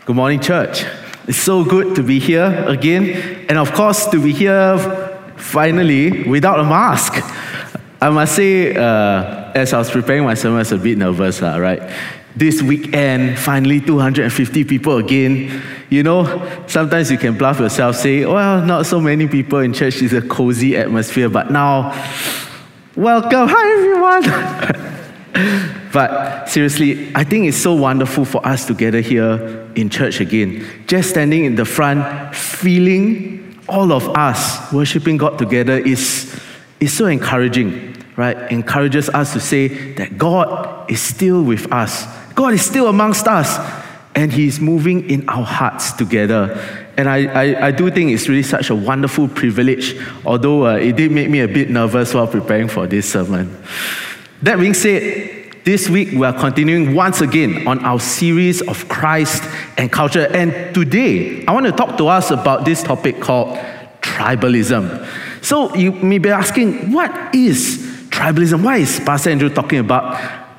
Good morning, church. It's so good to be here again, and of course to be here finally without a mask. I must say, as I was preparing my sermon, I was a bit nervous, right? This weekend, finally 250 people again. You know, sometimes you can bluff yourself, say, well, not so many people in church, it's a cozy atmosphere, but now, welcome, hi everyone. But seriously, I think it's so wonderful for us to gather here in church again. Just standing in the front, feeling all of us worshiping God together is so encouraging, right? Encourages us to say that God is still with us. God is still amongst us, and He's moving in our hearts together. And I do think it's really such a wonderful privilege, although it did make me a bit nervous while preparing for this sermon. That being said, this week we are continuing once again on our series of Christ and culture. And today, I want to talk to us about this topic called tribalism. So you may be asking, what is tribalism? Why is Pastor Andrew talking about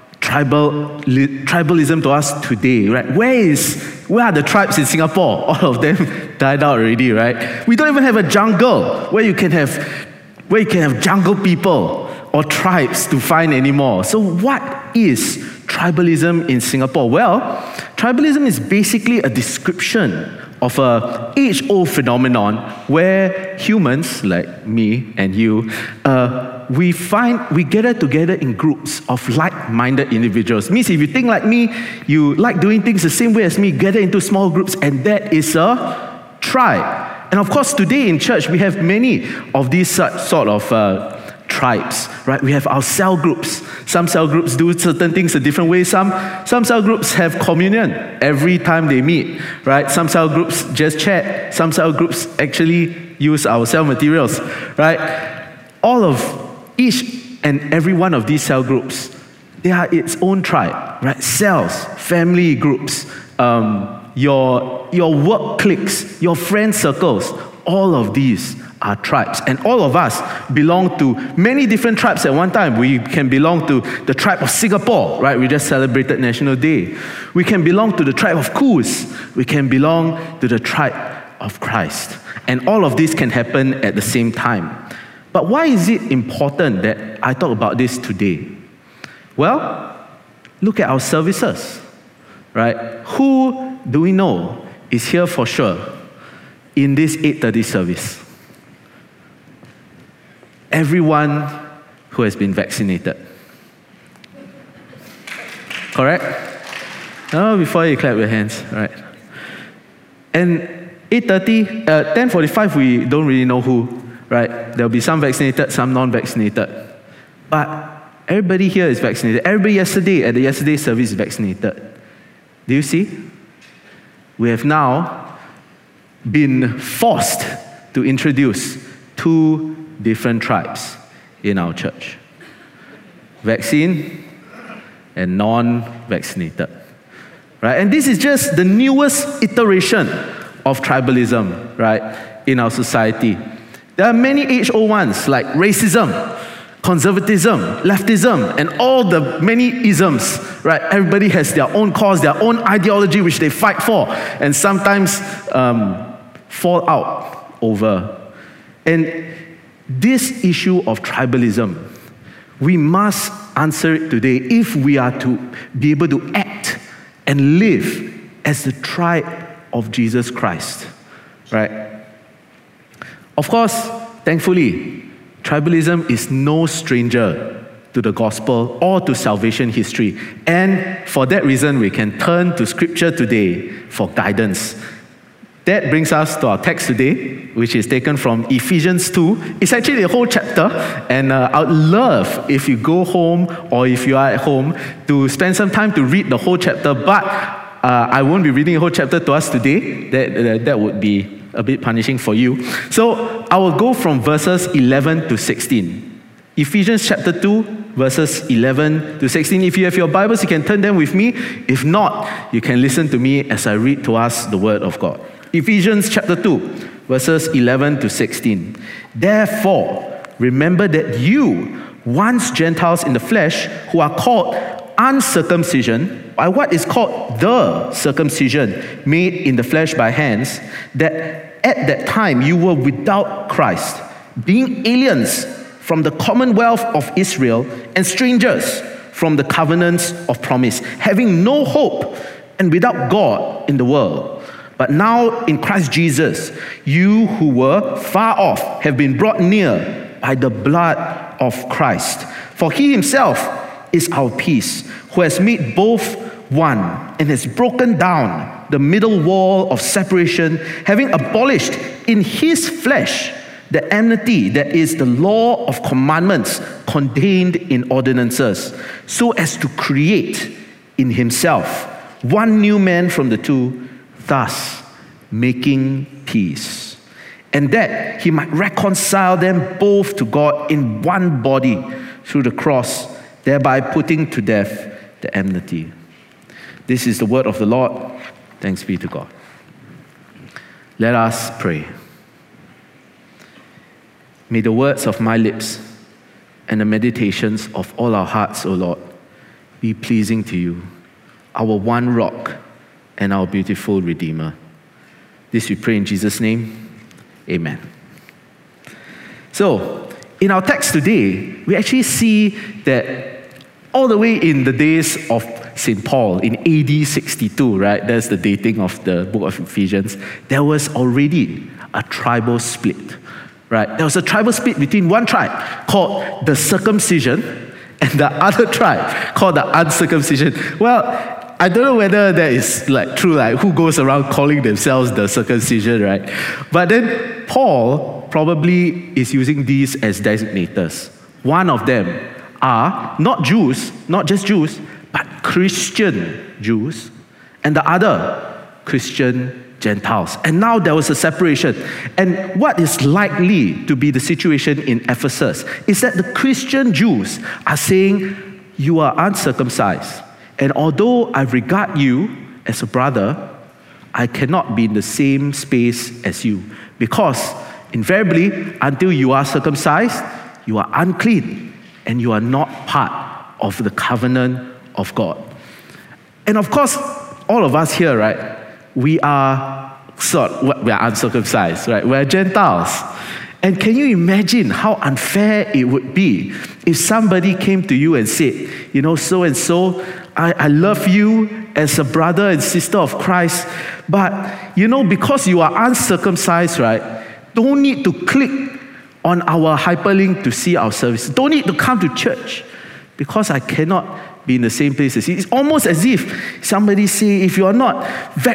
tribalism to us today, right? Where are the tribes in Singapore? All of them died out already, right? We don't even have a jungle where you can have jungle people or tribes to find anymore. So what is tribalism in Singapore? Well, tribalism is basically a description of an age-old phenomenon where humans, like me and you, we gather together in groups of like-minded individuals. Means if you think like me, you like doing things the same way as me, gather into small groups, and that is a tribe. And of course, today in church, we have many of these sort of tribes, right? We have our cell groups. Some cell groups do certain things a different way. Some cell groups have communion every time they meet, right? Some cell groups just chat. Some cell groups actually use our cell materials, right? All of each and every one of these cell groups, they are its own tribe, right? Cells, family groups, your work cliques, your friend circles, all of these are tribes. And all of us belong to many different tribes at one time. We can belong to the tribe of Singapore, right? We just celebrated National Day. We can belong to the tribe of Coos. We can belong to the tribe of Christ. And all of this can happen at the same time. But why is it important that I talk about this today? Well, look at our services, right? Who do we know is here for sure in this 8:30 service? Everyone who has been vaccinated. Correct? No, before you clap your hands, right? And 8:30, 10:45, we don't really know who, right? There'll be some vaccinated, some non-vaccinated. But everybody here is vaccinated. Everybody yesterday at the yesterday service is vaccinated. Do you see? We have now been forced to introduce two different tribes in our church. Vaccine and non-vaccinated. Right? And this is just the newest iteration of tribalism, right, in our society. There are many age-old ones like racism, conservatism, leftism, and all the many isms, right? Everybody has their own cause, their own ideology which they fight for, and sometimes fall out over. And this issue of tribalism, we must answer it today if we are to be able to act and live as the tribe of Jesus Christ, right? Of course, thankfully, tribalism is no stranger to the gospel or to salvation history. And for that reason, we can turn to Scripture today for guidance. That brings us to our text today, which is taken from Ephesians 2. It's actually a whole chapter, and I would love if you go home or if you are at home to spend some time to read the whole chapter, but I won't be reading the whole chapter to us today. That would be a bit punishing for you. So I will go from verses 11 to 16. Ephesians chapter 2, verses 11 to 16. If you have your Bibles, you can turn them with me. If not, you can listen to me as I read to us the Word of God. Ephesians chapter 2, verses 11 to 16. Therefore, remember that you, once Gentiles in the flesh, who are called uncircumcision, by what is called the circumcision made in the flesh by hands, that at that time you were without Christ, being aliens from the commonwealth of Israel and strangers from the covenants of promise, having no hope and without God in the world. But now in Christ Jesus, you who were far off have been brought near by the blood of Christ. For he himself is our peace, who has made both one and has broken down the middle wall of separation, having abolished in his flesh the enmity, that is the law of commandments contained in ordinances, so as to create in himself one new man from the two, thus making peace, and that he might reconcile them both to God in one body through the cross, thereby putting to death the enmity. This is the word of the Lord. Thanks be to God. Let us pray. May the words of my lips and the meditations of all our hearts, O Lord, be pleasing to you, our one rock and our beautiful Redeemer. This we pray in Jesus' name. Amen. So, in our text today, we actually see that all the way in the days of St. Paul, in AD 62, right? That's the dating of the book of Ephesians. There was already a tribal split, right? There was a tribal split between one tribe called the circumcision and the other tribe called the uncircumcision. Well, I don't know whether that is like true, like who goes around calling themselves the circumcision, right? But then Paul probably is using these as designators. One of them are not Jews, not just Jews, but Christian Jews, and the other Christian Gentiles. And now there was a separation. And what is likely to be the situation in Ephesus is that the Christian Jews are saying, you are uncircumcised. And although I regard you as a brother, I cannot be in the same space as you. Because invariably, until you are circumcised, you are unclean and you are not part of the covenant of God. And of course, all of us here, right, we are uncircumcised, right? We're Gentiles. And can you imagine how unfair it would be if somebody came to you and said, you know, so and so, I love you as a brother and sister of Christ, but you know, because you are uncircumcised, right, don't need to click on our hyperlink to see our service. Don't need to come to church because I cannot be in the same place as you. It's almost as if somebody say, if you are not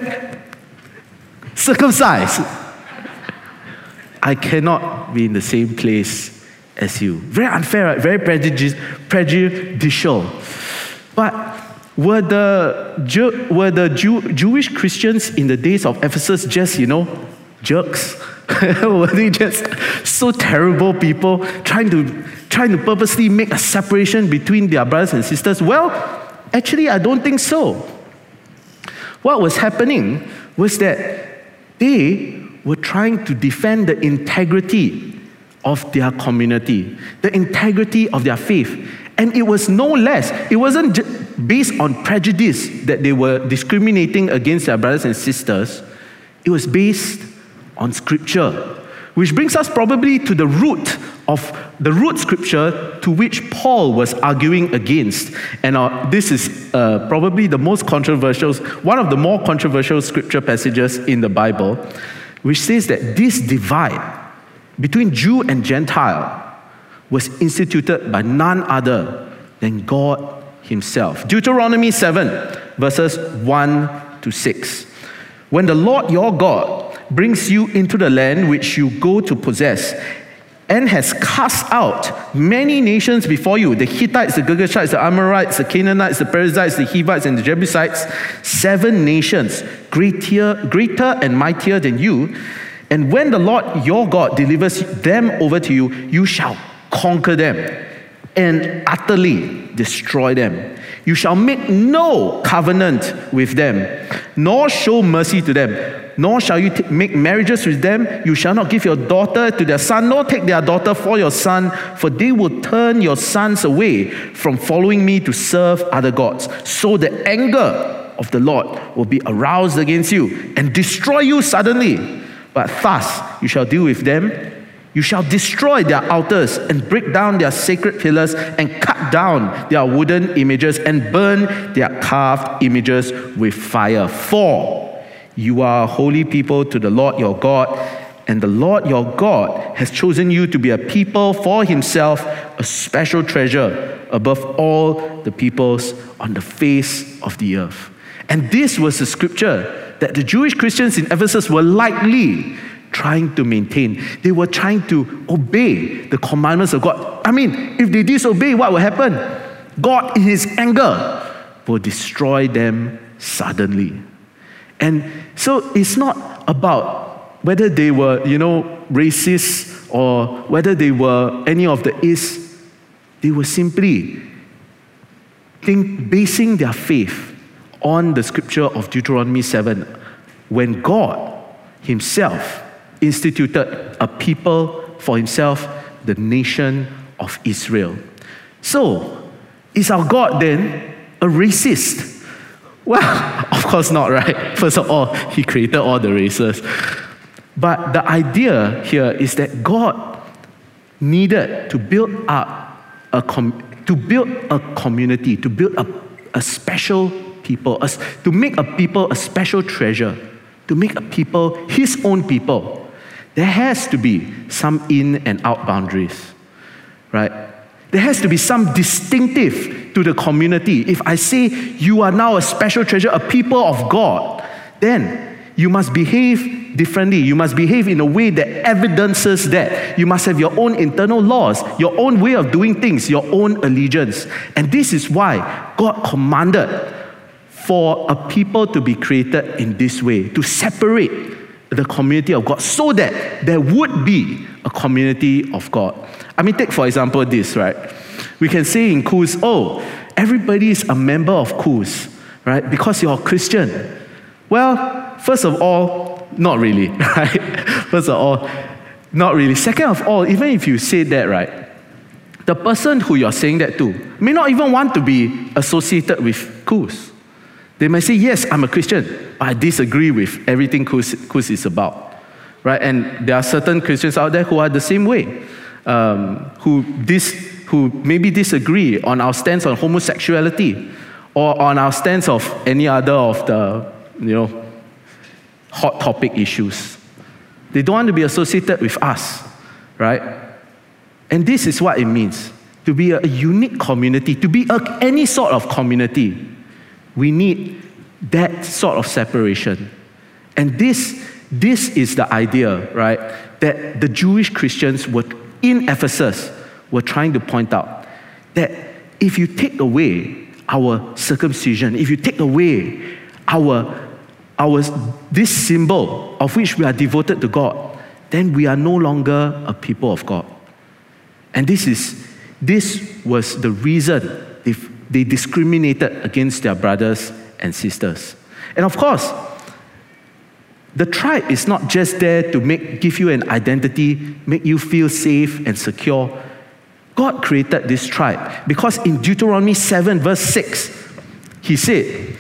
circumcised, I cannot be in the same place as you. Very unfair, right? Very prejudicial. But were the Jewish Christians in the days of Ephesus just, jerks? Were they just so terrible people trying to purposely make a separation between their brothers and sisters? Well, actually, I don't think so. What was happening was that they were trying to defend the integrity of their community, the integrity of their faith. And it was no less, it wasn't based on prejudice that they were discriminating against their brothers and sisters. It was based on scripture, which brings us probably to the root scripture to which Paul was arguing against. And this is probably the most controversial, one of the more controversial scripture passages in the Bible, which says that this divide between Jew and Gentile was instituted by none other than God himself. Deuteronomy 7, verses 1 to 6. When the Lord your God brings you into the land which you go to possess, and has cast out many nations before you, the Hittites, the Girgashites, the Amorites, the Canaanites, the Perizzites, the Hivites, and the Jebusites, 7 nations, greater and mightier than you. And when the Lord your God delivers them over to you, you shall conquer them and utterly destroy them. You shall make no covenant with them, nor show mercy to them, nor shall you make marriages with them. You shall not give your daughter to their son, nor take their daughter for your son, for they will turn your sons away from following me to serve other gods. So the anger of the Lord will be aroused against you and destroy you suddenly. But thus you shall deal with them. You shall destroy their altars and break down their sacred pillars and cut down their wooden images and burn their carved images with fire. For you are a holy people to the Lord your God, and the Lord your God has chosen you to be a people for himself, a special treasure above all the peoples on the face of the earth. And this was the scripture that the Jewish Christians in Ephesus were likely trying to maintain. They were trying to obey the commandments of God. I mean, if they disobey, what will happen? God, in his anger, will destroy them suddenly. And so it's not about whether they were, racist or whether they were any of the is. They were simply basing their faith on the scripture of Deuteronomy 7, when God himself instituted a people for himself, the nation of Israel. So, is our God then a racist? Well, of course not, right? First of all, he created all the races. But the idea here is that God needed to build up a community, to build a special people, to make a people a special treasure, to make a people his own people. There has to be some in and out boundaries, right? There has to be some distinctive to the community. If I say you are now a special treasure, a people of God, then you must behave differently. You must behave in a way that evidences that. You must have your own internal laws, your own way of doing things, your own allegiance. And this is why God commanded for a people to be created in this way, to separate the community of God so that there would be a community of God. I mean, take for example this, right? We can say in KUS, everybody is a member of KUS, right? Because you're a Christian. Well, first of all, not really, right? First of all, not really. Second of all, even if you say that, right, the person who you're saying that to may not even want to be associated with KUS. They might say, yes, I'm a Christian, but I disagree with everything KUS is about, right? And there are certain Christians out there who are the same way, who maybe disagree on our stance on homosexuality or on our stance of any other of the, hot topic issues. They don't want to be associated with us, right? And this is what it means to be a unique community, to be any sort of community. We need that sort of separation. And this is the idea, right, that the Jewish Christians in Ephesus were trying to point out. That if you take away our circumcision, if you take away this symbol of which we are devoted to God, then we are no longer a people of God. And this was the reason they discriminated against their brothers and sisters. And of course, the tribe is not just there to give you an identity, make you feel safe and secure. God created this tribe because in Deuteronomy 7 verse 6, he said,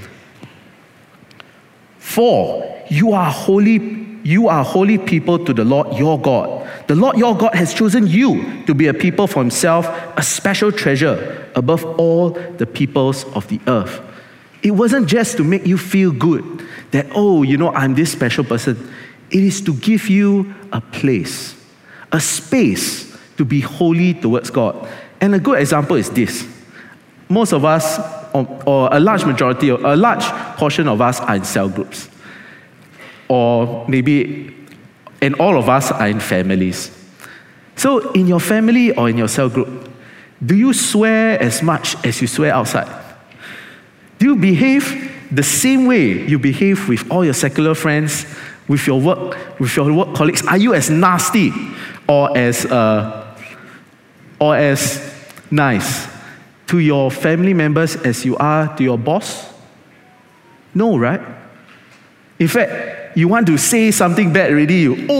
"For you are holy people to the Lord your God. The Lord your God has chosen you to be a people for himself, a special treasure above all the peoples of the earth." It wasn't just to make you feel good that, I'm this special person. It is to give you a place, a space to be holy towards God. And a good example is this. Most of us, or a large portion of us are in cell groups. Or maybe, and all of us are in families. So in your family or in your cell group, do you swear as much as you swear outside? Do you behave the same way you behave with all your secular friends, with your work colleagues? Are you as nasty or as nice to your family members as you are to your boss? No, right? In fact, you want to say something bad already,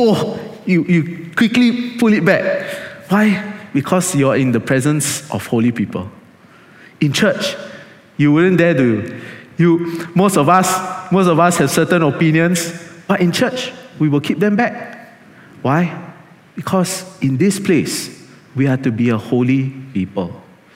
you quickly pull it back. Why? Because you're in the presence of holy people. In church, you wouldn't dare to. Most of us have certain opinions, but in church, we will keep them back. Why? Because in this place, we are to be a holy people.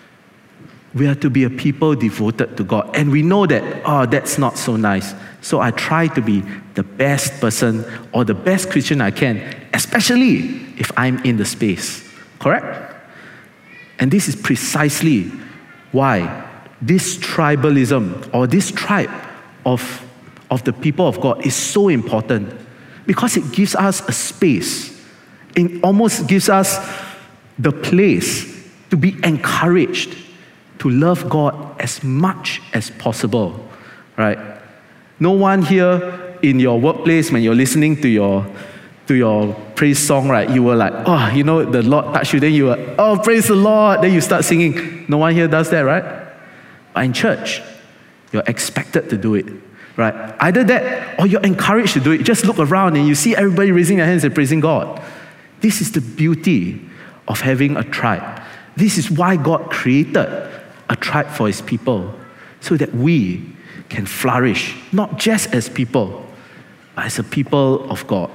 We are to be a people devoted to God. And we know that, that's not so nice. So I try to be the best person or the best Christian I can, especially if I'm in the space. Correct? And this is precisely why this tribalism or this tribe of the people of God is so important, because it gives us a space. It almost gives us the place to be encouraged to love God as much as possible, right? No one here in your workplace, when you're listening to your praise song, right, you were like, the Lord touched you, then you were, praise the Lord, then you start singing. No one here does that, right? But in church, you're expected to do it, right? Either that, or you're encouraged to do it. Just look around and you see everybody raising their hands and praising God. This is the beauty of having a tribe. This is why God created a tribe for His people, so that we can flourish, not just as people, but as a people of God.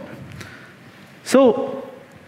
So,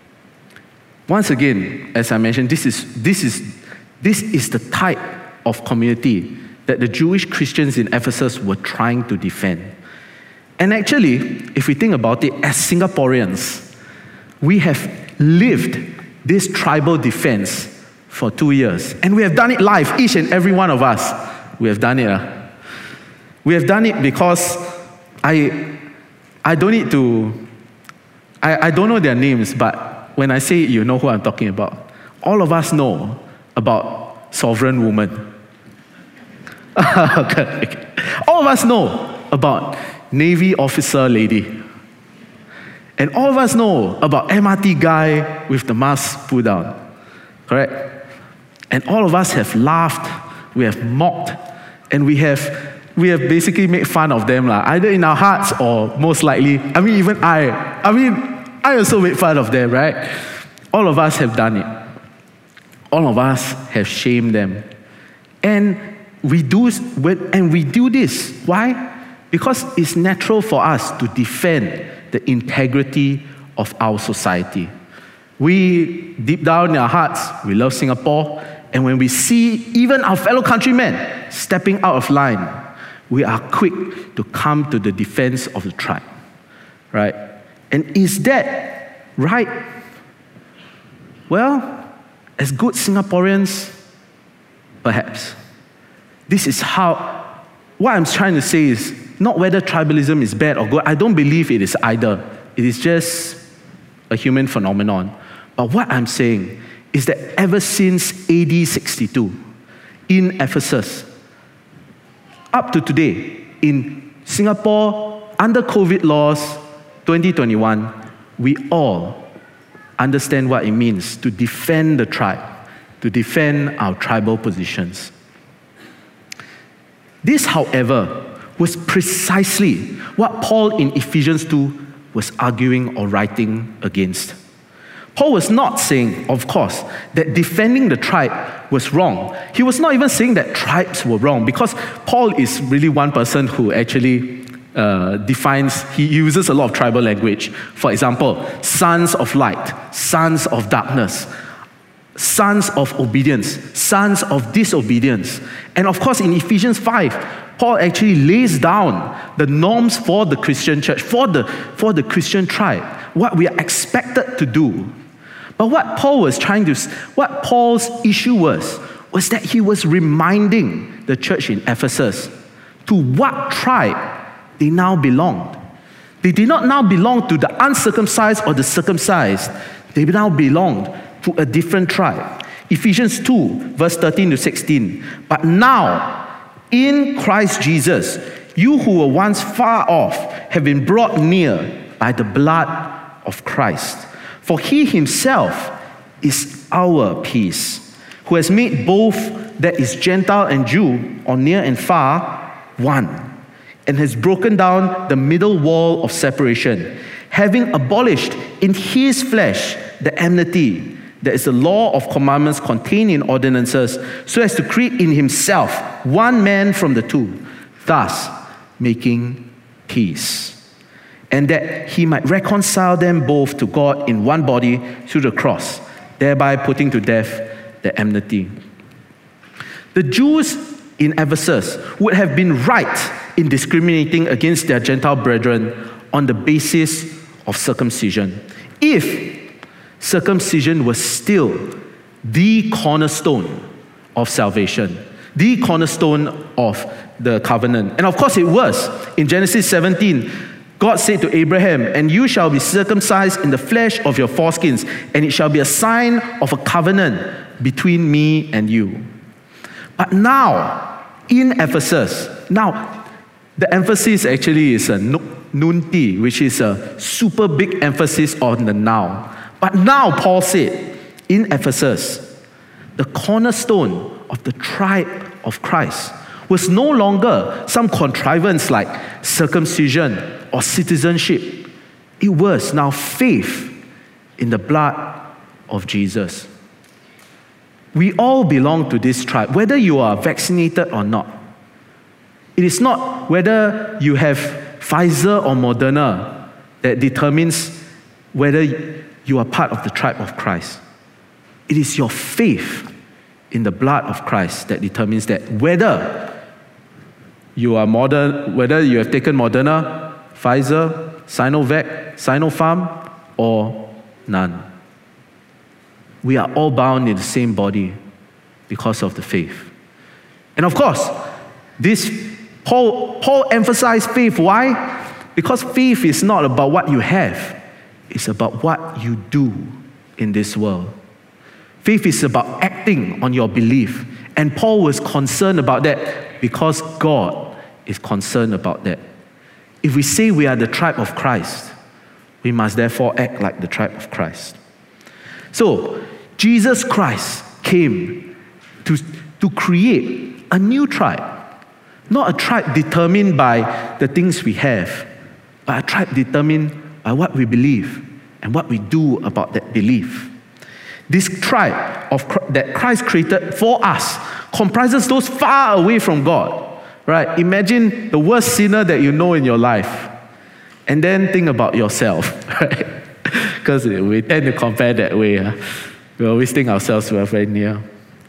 once again, as I mentioned, this is the type of community that the Jewish Christians in Ephesus were trying to defend. And actually, if we think about it, as Singaporeans, we have lived this tribal defense for 2 years. And we have done it live, each and every one of us. We have done it. We have done it because I don't need to, I don't know their names, but when I say it, you know who I'm talking about. All of us know about Sovereign Woman. Okay. All of us know about Navy Officer Lady. And all of us know about MRT guy with the mask pulled down. Correct? And all of us have laughed, we have mocked, and we have basically made fun of them, either in our hearts or most likely, I also made fun of them, right? All of us have done it. All of us have shamed them. And we do this. Why? Because it's natural for us to defend the integrity of our society. We, deep down in our hearts, we love Singapore, and when we see even our fellow countrymen stepping out of line, we are quick to come to the defense of the tribe, right? And is that right? Well, as good Singaporeans, perhaps. This is how, what I'm trying to say is not whether tribalism is bad or good. I don't believe it is either. It is just a human phenomenon. But what I'm saying is that ever since AD 62, in Ephesus, up to today, in Singapore, under COVID laws, 2021, we all understand what it means to defend the tribe, to defend our tribal positions. This, however, was precisely what Paul in Ephesians 2 was arguing or writing against. Paul was not saying, of course, that defending the tribe was wrong. He was not even saying that tribes were wrong, because Paul is really one person who actually he uses a lot of tribal language. For example, sons of light, sons of darkness, sons of obedience, sons of disobedience. And of course, in Ephesians 5, Paul actually lays down the norms for the Christian church, for the Christian tribe, what we are expected to do. But what Paul's issue was that he was reminding the church in Ephesus to what tribe they now belonged. They did not now belong to the uncircumcised or the circumcised. They now belonged to a different tribe. Ephesians 2, verse 13 to 16. But now, in Christ Jesus, you who were once far off have been brought near by the blood of Christ. For he himself is our peace, who has made both that is Gentile and Jew, or near and far, one, and has broken down the middle wall of separation, having abolished in his flesh the enmity, that is the law of commandments contained in ordinances, so as to create in himself one man from the two, thus making peace. And that he might reconcile them both to God in one body through the cross, thereby putting to death the enmity. The Jews in Ephesus would have been right in discriminating against their Gentile brethren on the basis of circumcision, if circumcision was still the cornerstone of salvation, the cornerstone of the covenant. And of course it was. In Genesis 17, God said to Abraham, "And you shall be circumcised in the flesh of your foreskins, and it shall be a sign of a covenant between me and you." But now, in Ephesus, now the emphasis actually is a nunti, which is a super big emphasis on the now. But now, Paul said, in Ephesus, the cornerstone of the tribe of Christ was no longer some contrivance like circumcision or citizenship. It was now faith in the blood of Jesus. We all belong to this tribe, whether you are vaccinated or not. It is not whether you have Pfizer or Moderna that determines whether you are part of the tribe of Christ. It is your faith in the blood of Christ that determines that whether you are whether you have taken Moderna, Pfizer, Sinovac, Sinopharm, or none. We are all bound in the same body because of the faith. And of course, Paul emphasized faith. Why? Because faith is not about what you have. It's about what you do in this world. Faith is about acting on your belief. And Paul was concerned about that because God is concerned about that. If we say we are the tribe of Christ, we must therefore act like the tribe of Christ. So, Jesus Christ came to create a new tribe. Not a tribe determined by the things we have, but a tribe determined by what we believe and what we do about that belief. This tribe that Christ created for us comprises those far away from God. Right? Imagine the worst sinner that you know in your life, and then think about yourself. Right? Because we tend to compare that way. We always think ourselves we are very near.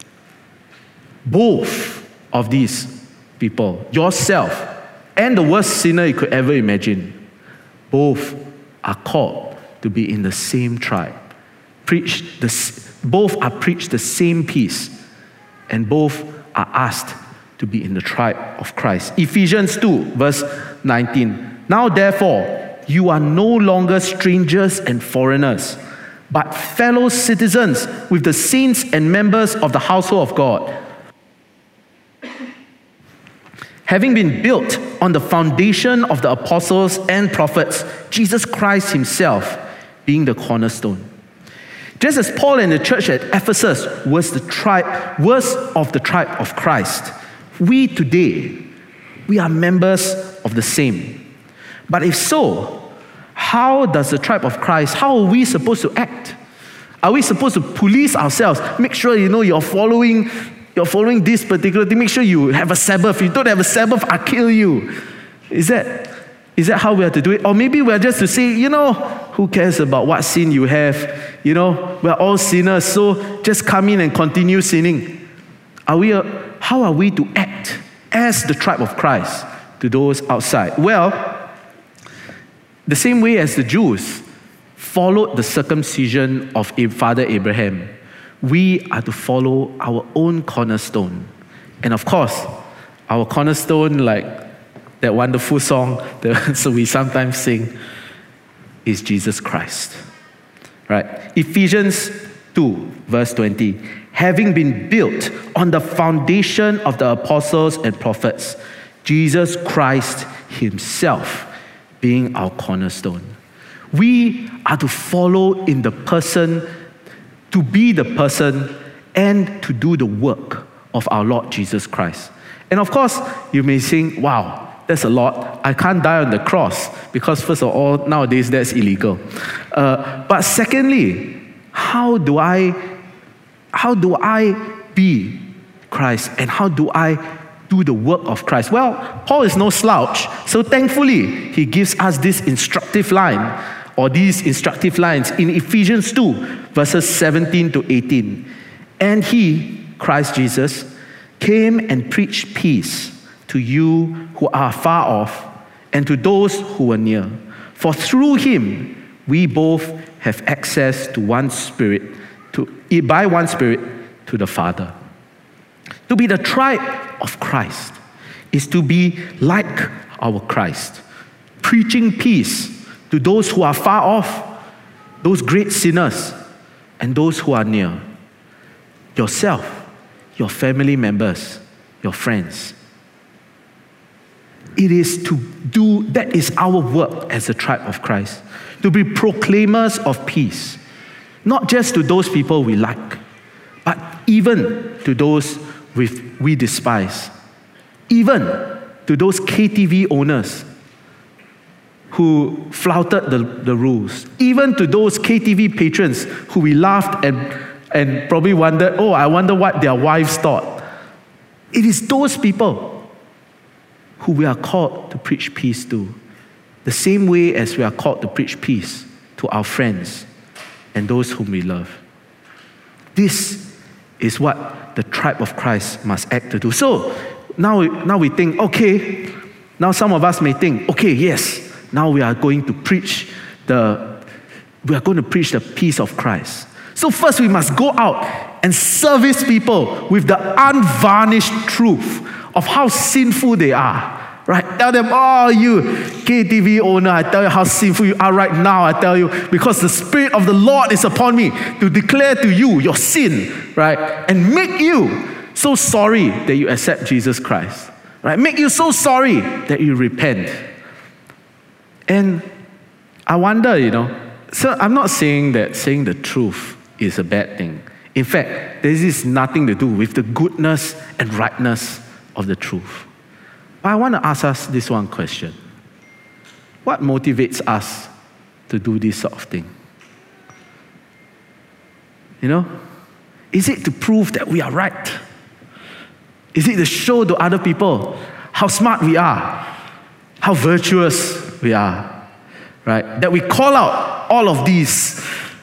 Both of these people, yourself and the worst sinner you could ever imagine, both are called to be in the same tribe. Both are preached the same peace, and both are asked to be in the tribe of Christ. Ephesians 2, verse 19. Now therefore, you are no longer strangers and foreigners, but fellow citizens with the saints and members of the household of God, having been built on the foundation of the apostles and prophets, Jesus Christ himself being the cornerstone. Just as Paul and the church at Ephesus was of the tribe of Christ, we today, we are members of the same. But if so, how does the tribe of Christ, how are we supposed to act? Are we supposed to police ourselves? Make sure you're following this particular thing. Make sure you have a Sabbath. If you don't have a Sabbath, I'll kill you. Is that how we have to do it? Or maybe we're just to say, who cares about what sin you have? We're all sinners, so just come in and continue sinning. How are we to act as the tribe of Christ to those outside? Well, the same way as the Jews followed the circumcision of Father Abraham, we are to follow our own cornerstone. And of course, our cornerstone, like that wonderful song that we sometimes sing, is Jesus Christ. Right? Ephesians 2, verse 20. Having been built on the foundation of the apostles and prophets, Jesus Christ himself being our cornerstone. We are to follow in the person, to be the person, and to do the work of our Lord Jesus Christ. And of course, you may think, wow, that's a lot. I can't die on the cross because first of all, nowadays that's illegal. But secondly, how do I be Christ, and how do I do the work of Christ? Well, Paul is no slouch, so thankfully he gives us this instructive line, or these instructive lines in Ephesians 2, verses 17 to 18. And he, Christ Jesus, came and preached peace to you who are far off, and to those who are near. For through him we both have access to one Spirit, by one Spirit to the Father. To be the tribe of Christ is to be like our Christ, preaching peace to those who are far off, those great sinners, and those who are near. Yourself, your family members, your friends. It is to do, that is our work as a tribe of Christ, to be proclaimers of peace, not just to those people we like, but even to those we despise, even to those KTV owners who flouted the rules, even to those KTV patrons who we laughed and probably wondered, oh, I wonder what their wives thought. It is those people who we are called to preach peace to, the same way as we are called to preach peace to our friends and those whom we love. This is what the tribe of Christ must act to do. So now we think, okay, now some of us may think, okay, yes, now we are going to preach the peace of Christ. So first we must go out and service people with the unvarnished truth of how sinful they are. Right? Tell them, oh, you KTV owner, I tell you how sinful you are right now, I tell you, because the Spirit of the Lord is upon me to declare to you your sin, right? And make you so sorry that you accept Jesus Christ. Right? Make you so sorry that you repent. And I wonder, so I'm not saying that saying the truth is a bad thing. In fact, this is nothing to do with the goodness and rightness of the truth. But I want to ask us this one question. What motivates us to do this sort of thing? Is it to prove that we are right? Is it to show to other people how smart we are, how virtuous we are, right? That we call out all of these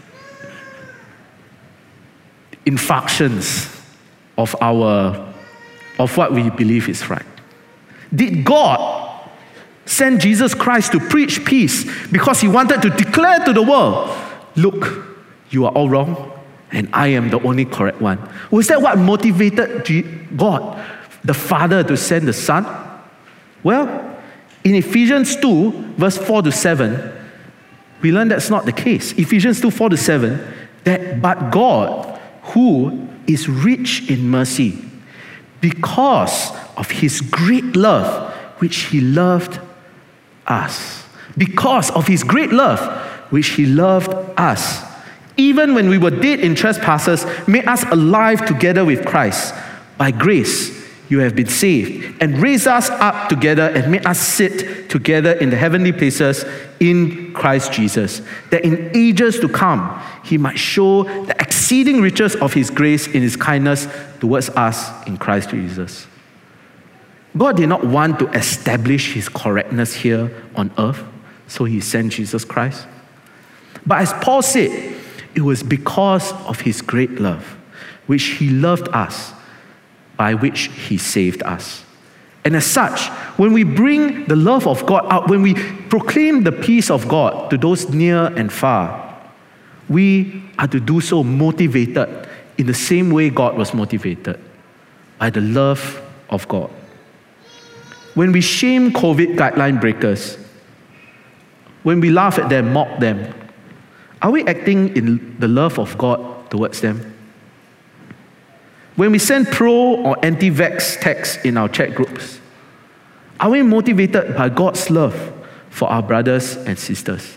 infractions of what we believe is right. Did God send Jesus Christ to preach peace because he wanted to declare to the world, look, you are all wrong and I am the only correct one? Was that what motivated God, the Father, to send the Son? Well, in Ephesians 2, verse 4 to 7, we learn that's not the case. Ephesians 2, 4 to 7, but God, who is rich in mercy, because of his great love, which he loved us. Because of his great love, which he loved us. Even when we were dead in trespasses, made us alive together with Christ. By grace, you have been saved, and raised us up together and made us sit together in the heavenly places in Christ Jesus, that in ages to come, he might show the exceeding riches of his grace in his kindness towards us in Christ Jesus. God did not want to establish his correctness here on earth, so he sent Jesus Christ. But as Paul said, it was because of his great love, which he loved us, by which he saved us. And as such, when we bring the love of God out, when we proclaim the peace of God to those near and far, we are to do so motivated in the same way God was motivated, by the love of God. When we shame COVID guideline breakers, when we laugh at them, mock them, are we acting in the love of God towards them? When we send pro or anti-vax texts in our chat groups, are we motivated by God's love for our brothers and sisters?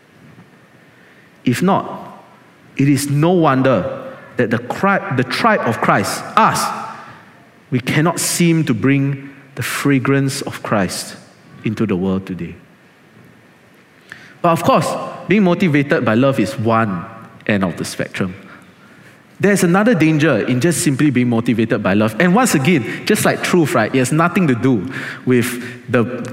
If not, it is no wonder that the tribe of Christ, us, we cannot seem to bring the fragrance of Christ into the world today. But of course, being motivated by love is one end of the spectrum. There's another danger in just simply being motivated by love. And once again, just like truth, right, it has nothing to do with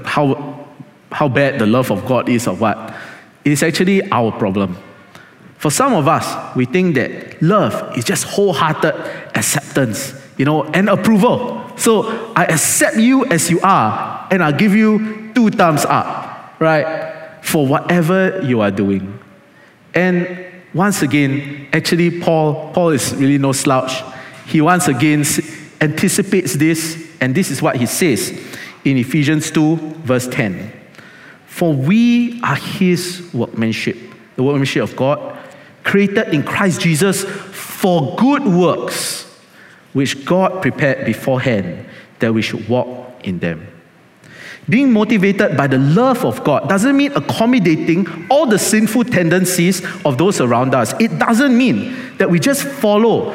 how bad the love of God is or what. It is actually our problem. For some of us, we think that love is just wholehearted acceptance, and approval. So I accept you as you are, and I'll give you 2 thumbs up, right, for whatever you are doing. And once again, actually, Paul is really no slouch. He once again anticipates this, and this is what he says in Ephesians 2, verse 10. For we are his workmanship, the workmanship of God, created in Christ Jesus for good works, which God prepared beforehand that we should walk in them. Being motivated by the love of God doesn't mean accommodating all the sinful tendencies of those around us. It doesn't mean that we just follow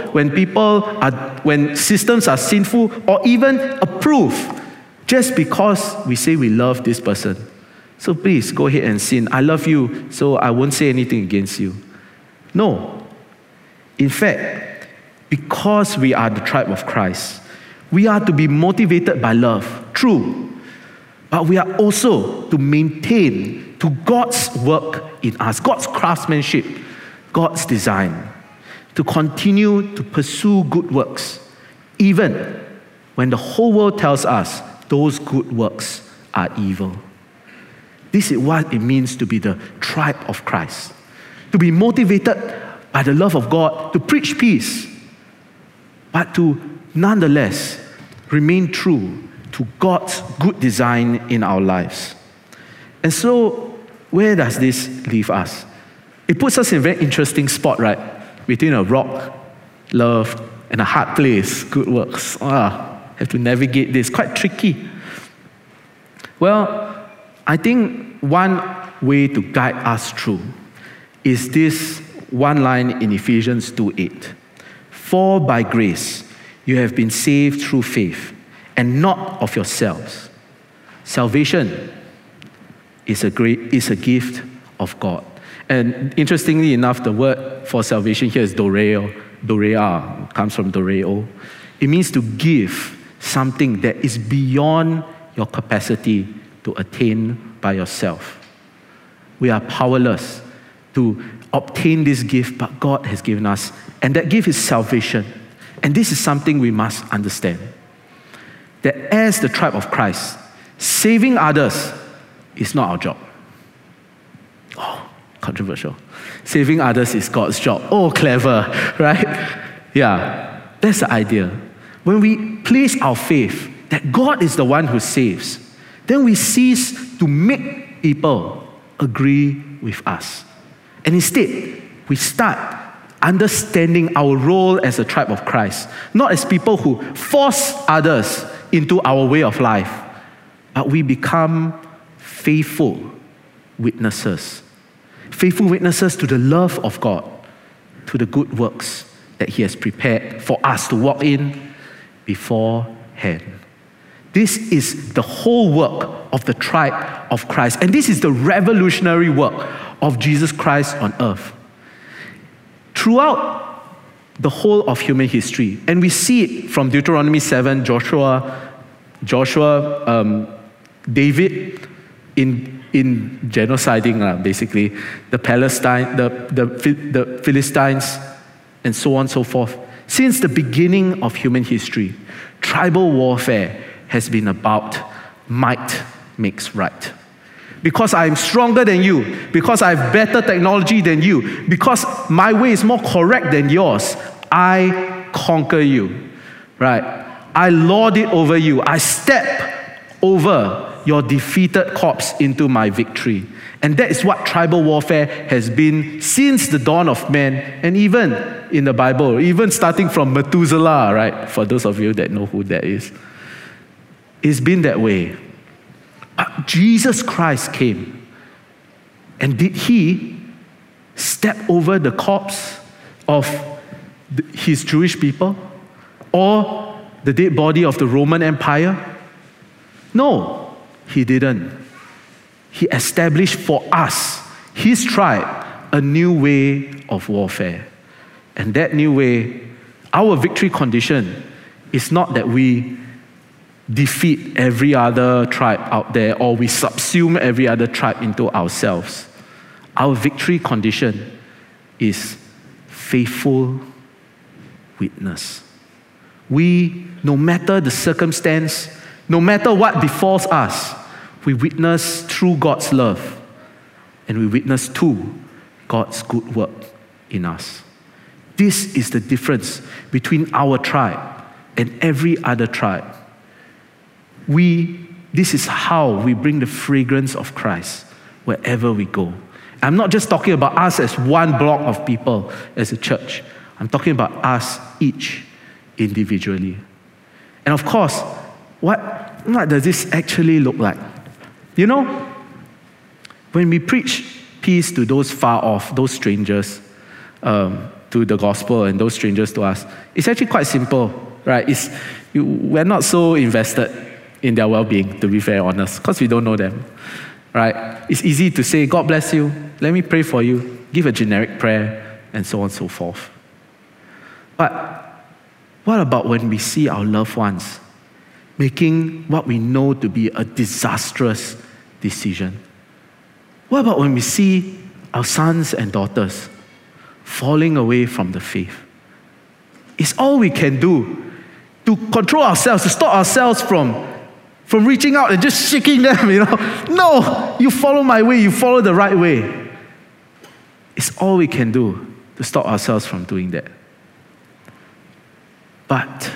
when systems are sinful, or even approve just because we say we love this person. So please go ahead and sin. I love you, so I won't say anything against you. No. In fact, because we are the tribe of Christ, we are to be motivated by love, true. But we are also to maintain to God's work in us, God's craftsmanship, God's design, to continue to pursue good works, even when the whole world tells us those good works are evil. This is what it means to be the tribe of Christ, to be motivated by the love of God, to preach peace, but to nonetheless remain true to God's good design in our lives. And so, where does this leave us? It puts us in a very interesting spot, right? Between a rock, love, and a hard place, good works. Have to navigate this. Quite tricky. Well, I think one way to guide us through is this one line in Ephesians 2:8. For by grace you have been saved through faith, and not of yourselves. Salvation is a gift of God. And interestingly enough, the word for salvation here is doreo. Dorea comes from doreo. It means to give something that is beyond your capacity to attain by yourself. We are powerless to obtain this gift, but God has given us. And that gift is salvation. And this is something we must understand. That as the tribe of Christ, saving others is not our job. Oh, controversial. Saving others is God's job. Oh, clever, right? Yeah, that's the idea. When we place our faith that God is the one who saves, then we cease to make people agree with us. And instead, we start understanding our role as a tribe of Christ, not as people who force others into our way of life, but we become faithful witnesses. Faithful witnesses to the love of God, to the good works that He has prepared for us to walk in beforehand. This is the whole work of the tribe of Christ, and this is the revolutionary work of Jesus Christ on earth. Throughout the whole of human history, and we see it from Deuteronomy 7, Joshua, David in genociding basically the Palestine, the Philistines, and so on and so forth. Since the beginning of human history, tribal warfare has been about might makes right. Because I'm stronger than you, because I have better technology than you, because my way is more correct than yours, I conquer you, right? I lord it over you. I step over your defeated corpse into my victory. And that is what tribal warfare has been since the dawn of man, and even in the Bible, even starting from Methuselah, right? For those of you that know who that is. It's been that way. But Jesus Christ came, and did He step over the corpse of His Jewish people? Or the dead body of the Roman Empire? No, he didn't. He established for us, his tribe, a new way of warfare. And that new way, our victory condition, is not that we defeat every other tribe out there or we subsume every other tribe into ourselves. Our victory condition is faithful witness. We, no matter the circumstance, no matter what befalls us, we witness through God's love and we witness to God's good work in us. This is the difference between our tribe and every other tribe. This is how we bring the fragrance of Christ wherever we go. I'm not just talking about us as one block of people as a church. I'm talking about us each individually. And of course, what does this actually look like? You know, when we preach peace to those far off, those strangers, to the gospel and those strangers to us, it's actually quite simple, right? We're not so invested in their well-being, to be very honest, because we don't know them, right? It's easy to say, God bless you, let me pray for you, give a generic prayer, and so on and so forth. But what about when we see our loved ones making what we know to be a disastrous decision? What about when we see our sons and daughters falling away from the faith? It's all we can do to control ourselves, to stop ourselves from reaching out and just shaking them, No, you follow my way, you follow the right way. It's all we can do to stop ourselves from doing that. But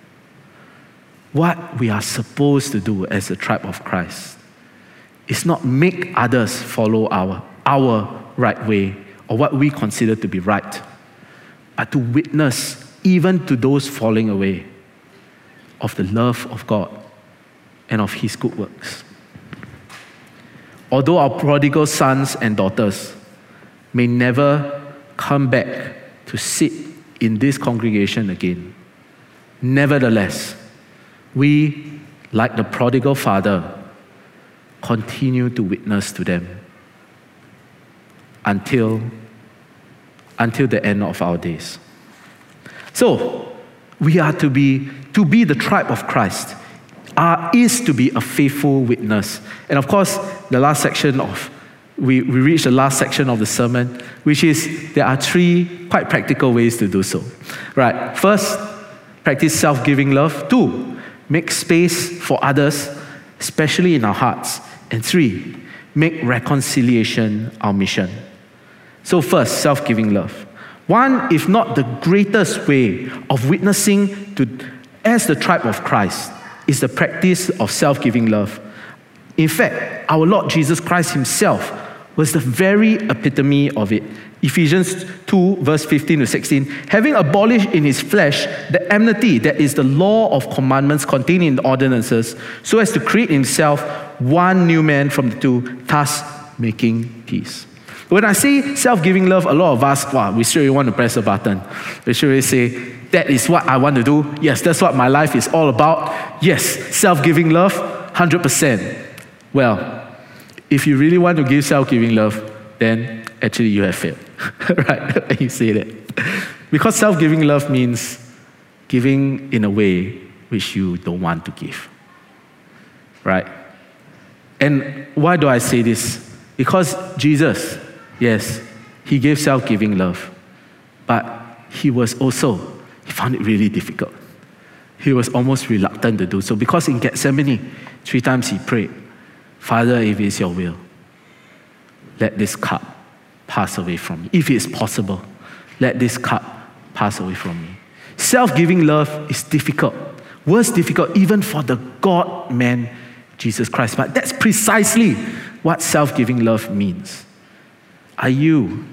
what we are supposed to do as a tribe of Christ is not make others follow our right way or what we consider to be right, but to witness even to those falling away of the love of God and of his good works. Although our prodigal sons and daughters may never come back to sit in this congregation again, nevertheless, we, like the prodigal father, continue to witness to them until the end of our days. So, we are to be the tribe of Christ, is to be a faithful witness. And of course, we reached the last section of the sermon, which is there are 3 quite practical ways to do so. Right? First, practice self-giving love. 2, make space for others, especially in our hearts. And 3, make reconciliation our mission. So first, self-giving love. One, if not the greatest way of witnessing as the tribe of Christ, is the practice of self-giving love. In fact, our Lord Jesus Christ himself was the very epitome of it. Ephesians 2, verse 15 to 16, having abolished in his flesh the enmity, that is the law of commandments contained in the ordinances, so as to create in himself one new man from the two, thus making peace. When I say self-giving love, a lot of us, we surely want to press a button. We surely say, that is what I want to do. Yes, that's what my life is all about. Yes, self-giving love, 100%. Well, if you really want to give self-giving love, then actually you have failed. Right? You say that. Because self-giving love means giving in a way which you don't want to give. Right? And why do I say this? Because Jesus, yes, he gave self-giving love, but he found it really difficult. He was almost reluctant to do so because in Gethsemane, 3 times he prayed, Father, if it's your will, let this cup pass away from me. If it's possible, let this cup pass away from me. Self-giving love is difficult. Was difficult even for the God-man, Jesus Christ. But that's precisely what self-giving love means. Are you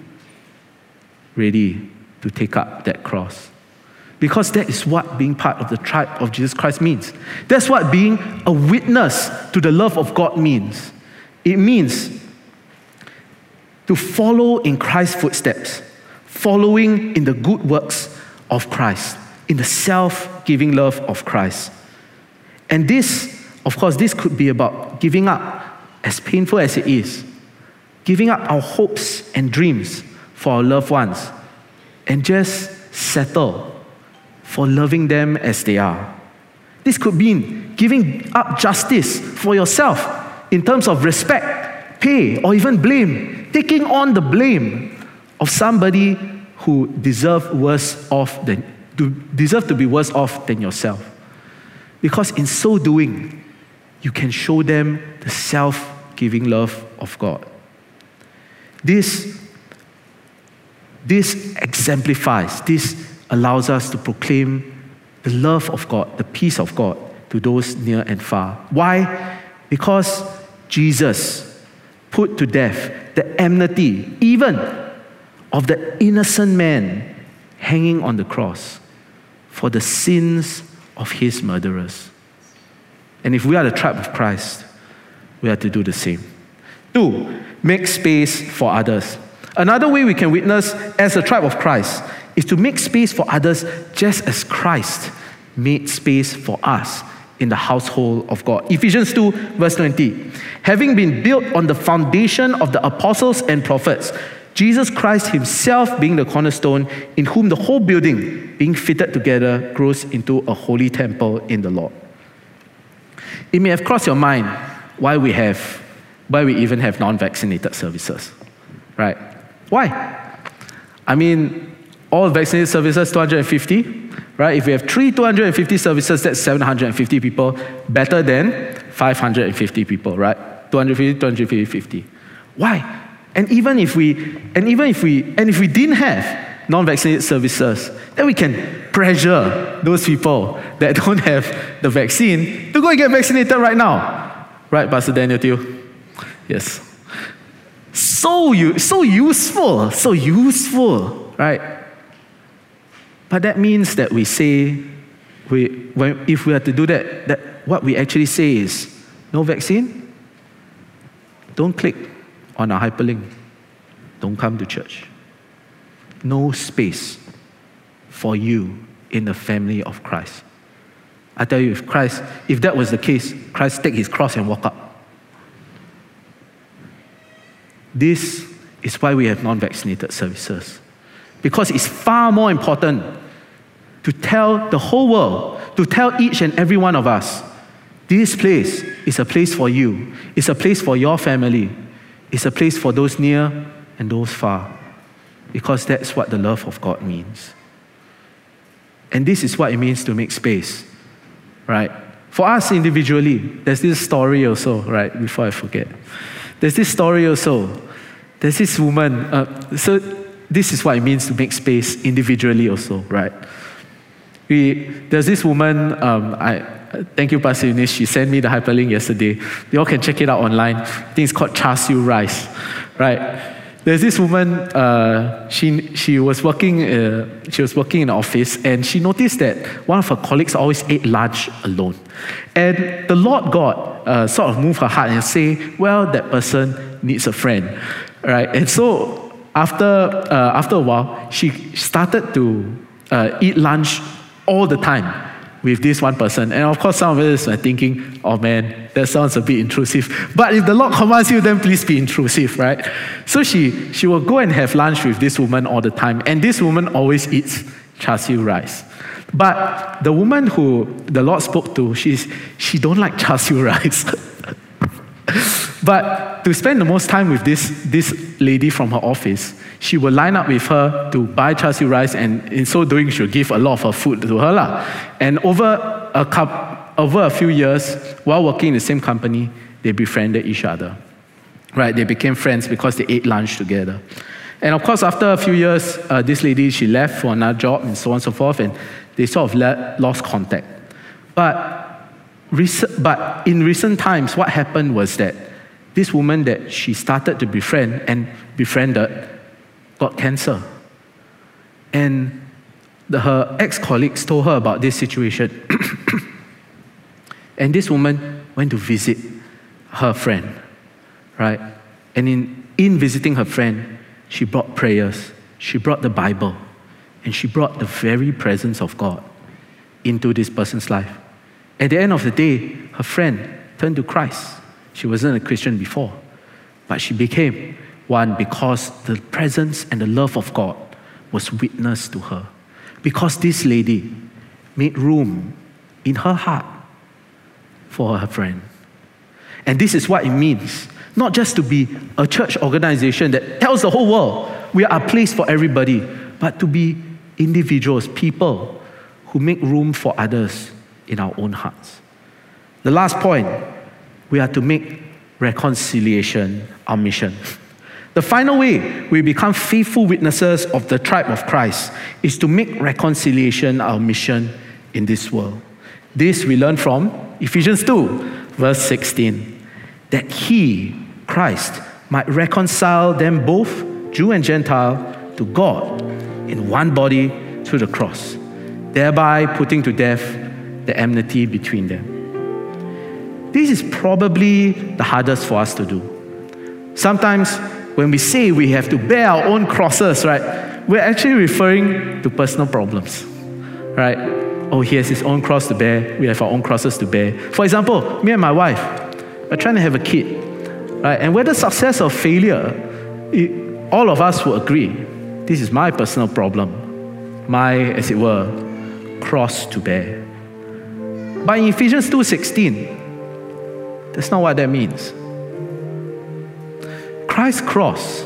ready to take up that cross? Because that is what being part of the tribe of Jesus Christ means. That's what being a witness to the love of God means. It means to follow in Christ's footsteps, following in the good works of Christ. in the self-giving love of Christ. And this, of course, this could be about giving up, as painful as it is, giving up our hopes and dreams for our loved ones and just settle for loving them as they are. This could mean giving up justice for yourself in terms of respect, pay, or even blame, taking on the blame of somebody who deserve to be worse off than yourself. Because in so doing, you can show them the self-giving love of God. This exemplifies, this allows us to proclaim the love of God, the peace of God to those near and far. Why? Because Jesus put to death the enmity, even of the innocent man hanging on the cross for the sins of his murderers. And if we are the tribe of Christ, we have to do the same. 2, make space for others. Another way we can witness as a tribe of Christ is to make space for others just as Christ made space for us in the household of God. Ephesians 2, verse 20. Having been built on the foundation of the apostles and prophets, Jesus Christ himself being the cornerstone, in whom the whole building, being fitted together, grows into a holy temple in the Lord. It may have crossed your mind why we even have non-vaccinated services, right? Why? I mean, all vaccinated services, 250, right? If we have 250 services, that's 750 people, better than 550 people, right? 250, 250. Why? And even if we didn't have non-vaccinated services, then we can pressure those people that don't have the vaccine to go and get vaccinated right now. Right, Pastor Daniel Tew? Yes. So useful, right? But that means that we say, if we are to do that, what we actually say is, no vaccine, don't click on our hyperlink, don't come to church. No space for you in the family of Christ. I tell you, if that was the case, Christ take his cross and walk up. This is why we have non-vaccinated services. Because it's far more important to tell the whole world, to tell each and every one of us, this place is a place for you. It's a place for your family. It's a place for those near and those far. Because that's what the love of God means. And this is what it means to make space, right? For us individually, there's this story also, right? Before I forget. There's this story also. There's this woman. So this is what it means to make space individually also, right? There's this woman, thank you, Pastor Eunice. She sent me the hyperlink yesterday. You all can check it out online. I think it's called Char Siu Rice, right? There's this woman, she was working in an office, and she noticed that one of her colleagues always ate lunch alone. And the Lord God sort of moved her heart and say, well, that person needs a friend, right? And so after a while, she started to eat lunch all the time with this one person. And of course, some of us are thinking, oh man, that sounds a bit intrusive. But if the Lord commands you, then please be intrusive, right? So she will go and have lunch with this woman all the time. And this woman always eats char siu rice. But the woman who the Lord spoke to, she don't like char siu rice. But to spend the most time with this lady from her office, she will line up with her to buy char siu rice, and in so doing, she'll give a lot of her food to her. And over a few years, while working in the same company, they befriended each other. Right? They became friends because they ate lunch together. And of course, after a few years, this lady, she left for another job and so on and so forth, and they sort of lost contact. But in recent times, what happened was that this woman that she started to befriend and befriended got cancer. And her ex-colleagues told her about this situation. And this woman went to visit her friend, right? And in visiting her friend, she brought prayers, she brought the Bible, and she brought the very presence of God into this person's life. At the end of the day, her friend turned to Christ. She wasn't a Christian before, but she became one because the presence and the love of God was witnessed to her. Because this lady made room in her heart for her friend. And this is what it means, not just to be a church organization that tells the whole world we are a place for everybody, but to be individuals, people who make room for others in our own hearts. The last point, we are to make reconciliation our mission. The final way we become faithful witnesses of the tribe of Christ is to make reconciliation our mission in this world. This we learn from Ephesians 2, verse 16, that He, Christ, might reconcile them both, Jew and Gentile, to God in one body through the cross, thereby putting to death the enmity between them. This is probably the hardest for us to do. Sometimes when we say we have to bear our own crosses, right, we're actually referring to personal problems, right? Oh, he has his own cross to bear, we have our own crosses to bear. For example, me and my wife are trying to have a kid, right? And whether success or failure, all of us will agree, this is my personal problem, my, as it were, cross to bear. But in Ephesians 2:16, that's not what that means. Christ's cross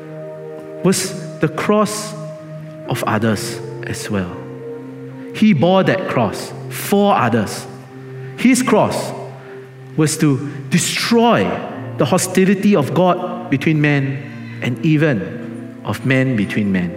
was the cross of others as well. He bore that cross for others. His cross was to destroy the hostility of God between men and even of men between men.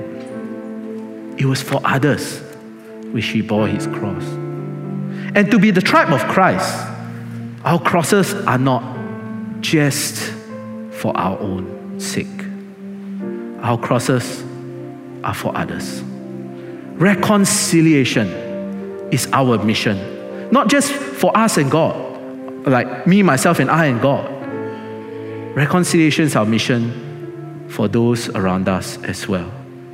It was for others which He bore His cross. And to be the tribe of Christ, our crosses are not just for our own sake. Our crosses are for others. Reconciliation is our mission, not just for us and God, like me, myself, and I and God. Reconciliation is our mission for those around us as well.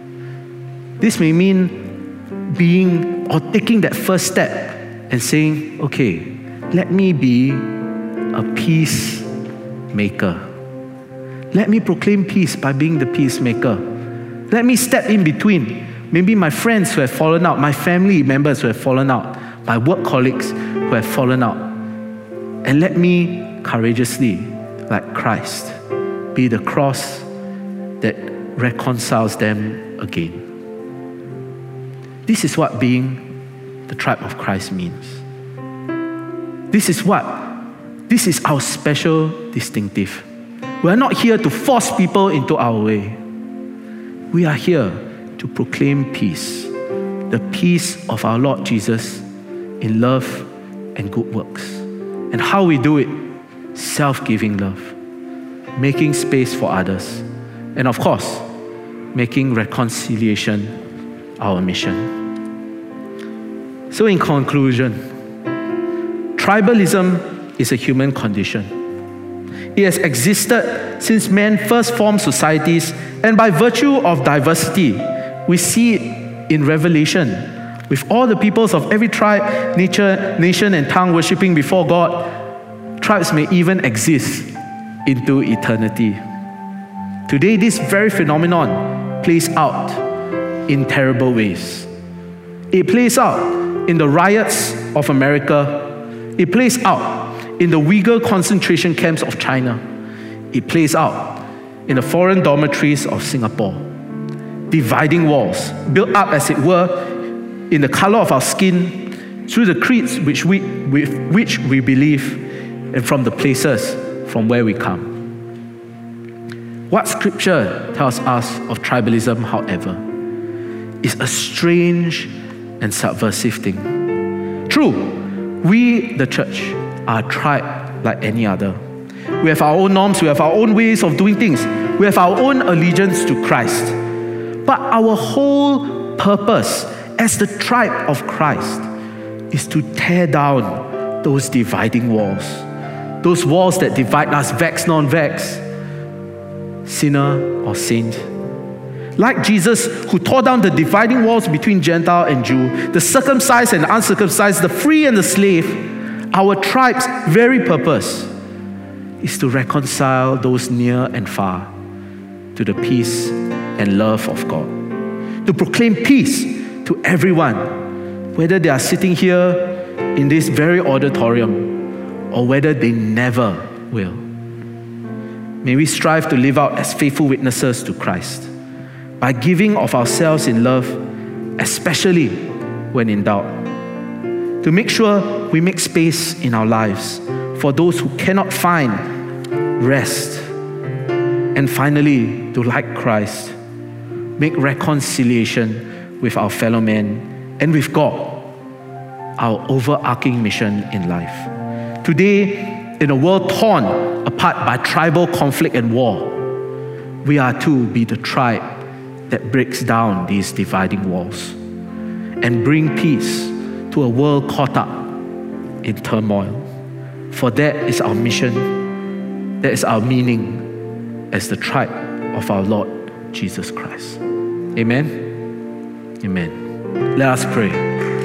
This may mean being or taking that first step and saying, okay, let me be a peacemaker. Let me proclaim peace by being the peacemaker. Let me step in between maybe my friends who have fallen out, my family members who have fallen out, my work colleagues who have fallen out. And let me courageously, like Christ, be the cross that reconciles them again. This is what being the tribe of Christ means. This is our special distinctive. We are not here to force people into our way. We are here to proclaim peace, the peace of our Lord Jesus in love and good works. And how we do it? Self-giving love, making space for others, and of course, making reconciliation our mission. So in conclusion, tribalism is a human condition. It has existed since man first formed societies, and by virtue of diversity, we see it in Revelation, with all the peoples of every tribe, nation, and tongue worshipping before God. Tribes may even exist into eternity. Today, this very phenomenon plays out in terrible ways. It plays out in the riots of America. It plays out in the Uyghur concentration camps of China. It plays out in the foreign dormitories of Singapore. Dividing walls, built up as it were in the color of our skin, through the creeds with which we believe, and from the places from where we come. What Scripture tells us of tribalism, however, is a strange and subversive thing. True, we, the church, are a tribe like any other. We have our own norms, we have our own ways of doing things, we have our own allegiance to Christ. But our whole purpose as the tribe of Christ is to tear down those dividing walls, those walls that divide us, vex, non-vex, sinner or saint. Like Jesus, who tore down the dividing walls between Gentile and Jew, the circumcised and the uncircumcised, the free and the slave, our tribe's very purpose is to reconcile those near and far to the peace and love of God. To proclaim peace to everyone, whether they are sitting here in this very auditorium or whether they never will. May we strive to live out as faithful witnesses to Christ by giving of ourselves in love, especially when in doubt. To make sure we make space in our lives for those who cannot find rest. And finally, to, like Christ, make reconciliation with our fellow men and with God our overarching mission in life. Today, in a world torn apart by tribal conflict and war, we are to be the tribe that breaks down these dividing walls and bring peace to a world caught up in turmoil. For that is our mission, that is our meaning as the tribe of our Lord Jesus Christ. Amen? Amen. Let us pray.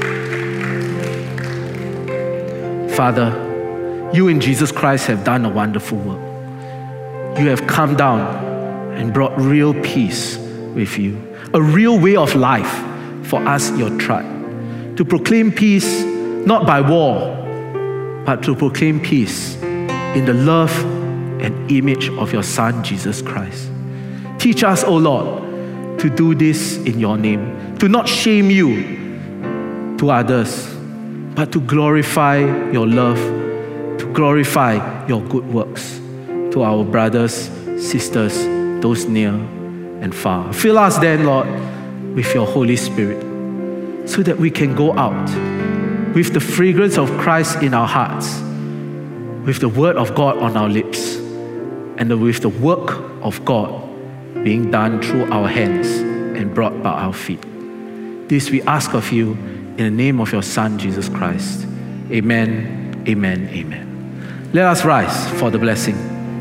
Father, you in Jesus Christ have done a wonderful work. You have come down and brought real peace with you, a real way of life for us, your tribe, to proclaim peace not by war, but to proclaim peace in the love and image of your Son, Jesus Christ. Teach us, O Lord, to do this in your name, to not shame you to others, but to glorify your love, to glorify your good works to our brothers, sisters, those near and far. Fill us then, Lord, with your Holy Spirit, so that we can go out with the fragrance of Christ in our hearts, with the word of God on our lips, and with the work of God being done through our hands and brought by our feet. This we ask of you in the name of your Son, Jesus Christ. Amen, amen, amen. Let us rise for the blessing.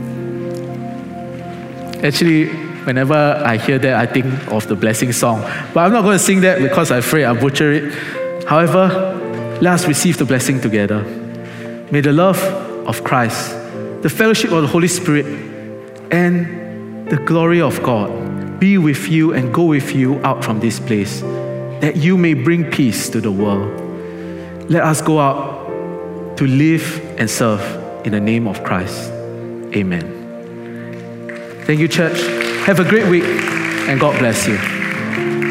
Actually, whenever I hear that, I think of the blessing song. But I'm not going to sing that because I'm afraid I'll butcher it. However, let us receive the blessing together. May the love of Christ, the fellowship of the Holy Spirit, and the glory of God be with you and go with you out from this place, that you may bring peace to the world. Let us go out to live and serve in the name of Christ. Amen. Thank you, church. Have a great week, and God bless you.